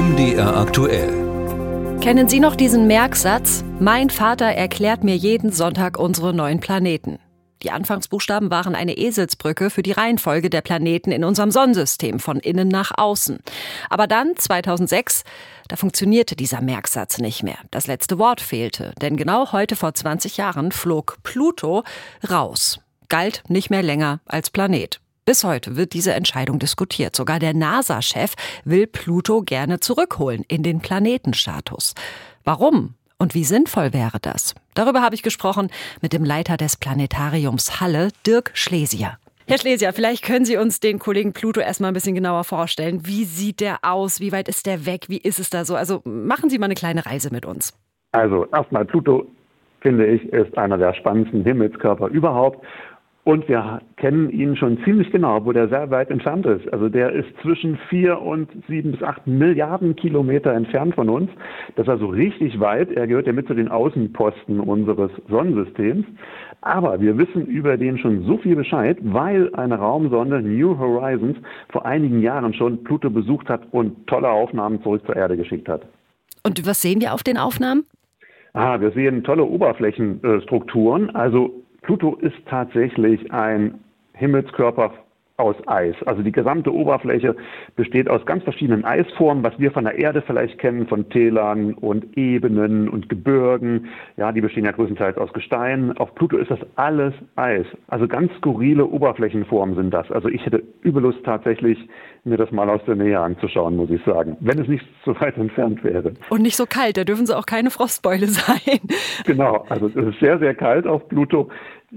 MDR aktuell. Kennen Sie noch diesen Merksatz? Mein Vater erklärt mir jeden Sonntag unsere 9 Planeten. Die Anfangsbuchstaben waren eine Eselsbrücke für die Reihenfolge der Planeten in unserem Sonnensystem, von innen nach außen. Aber dann, 2006, da funktionierte dieser Merksatz nicht mehr. Das letzte Wort fehlte, denn genau heute vor 20 Jahren flog Pluto raus. Galt nicht mehr länger als Planet. Bis heute wird diese Entscheidung diskutiert. Sogar der NASA-Chef will Pluto gerne zurückholen in den Planetenstatus. Warum? Und wie sinnvoll wäre das? Darüber habe ich gesprochen mit dem Leiter des Planetariums Halle, Dirk Schlesier. Herr Schlesier, vielleicht können Sie uns den Kollegen Pluto erstmal ein bisschen genauer vorstellen. Wie sieht der aus? Wie weit ist der weg? Wie ist es da so? Also machen Sie mal eine kleine Reise mit uns. Also erstmal Pluto, finde ich, ist einer der spannendsten Himmelskörper überhaupt. Und wir kennen ihn schon ziemlich genau, wo der sehr weit entfernt ist. Also der ist zwischen 4 und 7 bis 8 Milliarden Kilometer entfernt von uns. Das ist also richtig weit. Er gehört ja mit zu den Außenposten unseres Sonnensystems. Aber wir wissen über den schon so viel Bescheid, weil eine Raumsonde New Horizons vor einigen Jahren schon Pluto besucht hat und tolle Aufnahmen zurück zur Erde geschickt hat. Und was sehen wir auf den Aufnahmen? Wir sehen tolle Oberflächenstrukturen. Also Pluto ist tatsächlich ein Himmelskörper aus Eis. Also die gesamte Oberfläche besteht aus ganz verschiedenen Eisformen, was wir von der Erde vielleicht kennen, von Tälern und Ebenen und Gebirgen. Ja, die bestehen ja größtenteils aus Gestein. Auf Pluto ist das alles Eis. Also ganz skurrile Oberflächenformen sind das. Also ich hätte übel Lust tatsächlich, mir das mal aus der Nähe anzuschauen, muss ich sagen. Wenn es nicht so weit entfernt wäre. Und nicht so kalt, da dürfen sie auch keine Frostbeule sein. Genau, also es ist sehr, sehr kalt auf Pluto.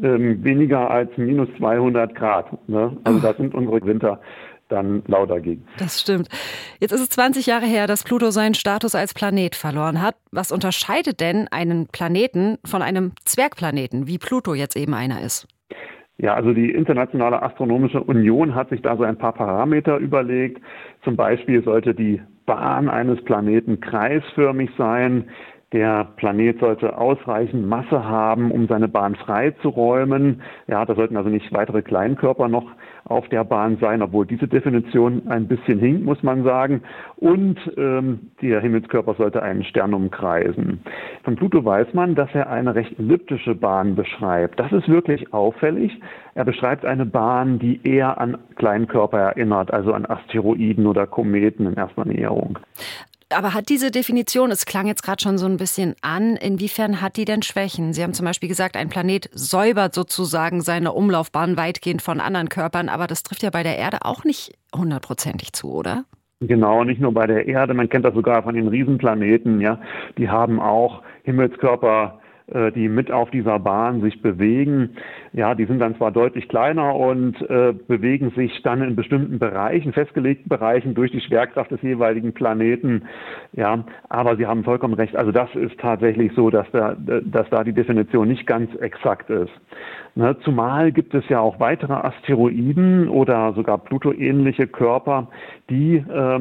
Weniger als minus 200 Grad. Ne? Also da sind unsere Winter dann lau dagegen. Das stimmt. Jetzt ist es 20 Jahre her, dass Pluto seinen Status als Planet verloren hat. Was unterscheidet denn einen Planeten von einem Zwergplaneten, wie Pluto jetzt eben einer ist? Ja, also die Internationale Astronomische Union hat sich da so ein paar Parameter überlegt. Zum Beispiel sollte die Bahn eines Planeten kreisförmig sein. Der Planet sollte ausreichend Masse haben, um seine Bahn freizuräumen. Ja, da sollten also nicht weitere Kleinkörper noch auf der Bahn sein, obwohl diese Definition ein bisschen hinkt, muss man sagen. Und der Himmelskörper sollte einen Stern umkreisen. Von Pluto weiß man, dass er eine recht elliptische Bahn beschreibt. Das ist wirklich auffällig. Er beschreibt eine Bahn, die eher an Kleinkörper erinnert, also an Asteroiden oder Kometen in erster Näherung. Aber hat diese Definition, es klang jetzt gerade schon so ein bisschen an, inwiefern hat die denn Schwächen? Sie haben zum Beispiel gesagt, ein Planet säubert sozusagen seine Umlaufbahn weitgehend von anderen Körpern, aber das trifft ja bei der Erde auch nicht 100%ig zu, oder? Genau, nicht nur bei der Erde, man kennt das sogar von den Riesenplaneten, ja, die haben auch Himmelskörper, die mit auf dieser Bahn sich bewegen. Ja, die sind dann zwar deutlich kleiner und bewegen sich dann in bestimmten Bereichen, festgelegten Bereichen durch die Schwerkraft des jeweiligen Planeten. Ja, aber Sie haben vollkommen recht. Also das ist tatsächlich so, dass da die Definition nicht ganz exakt ist. Ne, zumal gibt es ja auch weitere Asteroiden oder sogar Pluto-ähnliche Körper, die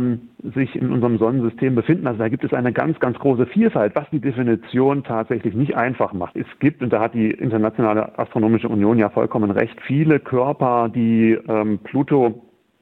sich in unserem Sonnensystem befinden. Also da gibt es eine ganz, ganz große Vielfalt, was die Definition tatsächlich nicht einfach macht. Es gibt, und da hat die Internationale Astronomische Union ja vollkommen recht, viele Körper, die Pluto,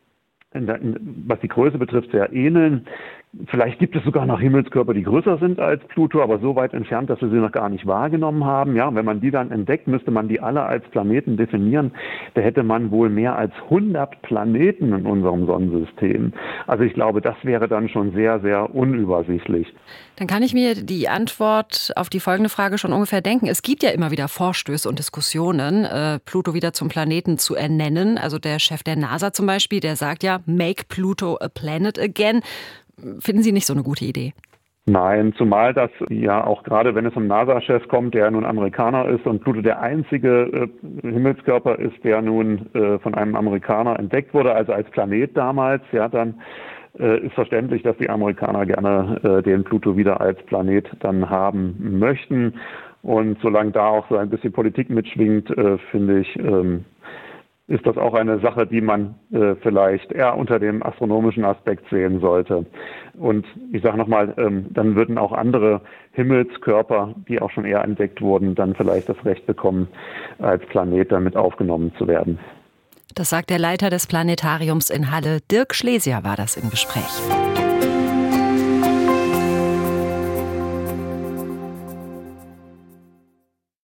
was die Größe betrifft, sehr ähneln. Vielleicht gibt es sogar noch Himmelskörper, die größer sind als Pluto, aber so weit entfernt, dass wir sie noch gar nicht wahrgenommen haben. Ja, wenn man die dann entdeckt, müsste man die alle als Planeten definieren. Da hätte man wohl mehr als 100 Planeten in unserem Sonnensystem. Also ich glaube, das wäre dann schon sehr, sehr unübersichtlich. Dann kann ich mir die Antwort auf die folgende Frage schon ungefähr denken. Es gibt ja immer wieder Vorstöße und Diskussionen, Pluto wieder zum Planeten zu ernennen. Also der Chef der NASA zum Beispiel, der sagt ja, make Pluto a planet again. Finden Sie nicht so eine gute Idee? Nein, zumal das ja auch gerade, wenn es um NASA-Chef kommt, der nun Amerikaner ist und Pluto der einzige Himmelskörper ist, der nun von einem Amerikaner entdeckt wurde, also als Planet damals, ja, dann ist verständlich, dass die Amerikaner gerne den Pluto wieder als Planet dann haben möchten. Und solange da auch so ein bisschen Politik mitschwingt, finde ich, ist das auch eine Sache, die man vielleicht eher unter dem astronomischen Aspekt sehen sollte. Und ich sage nochmal, dann würden auch andere Himmelskörper, die auch schon eher entdeckt wurden, dann vielleicht das Recht bekommen, als Planet damit aufgenommen zu werden. Das sagt der Leiter des Planetariums in Halle. Dirk Schlesier war das im Gespräch.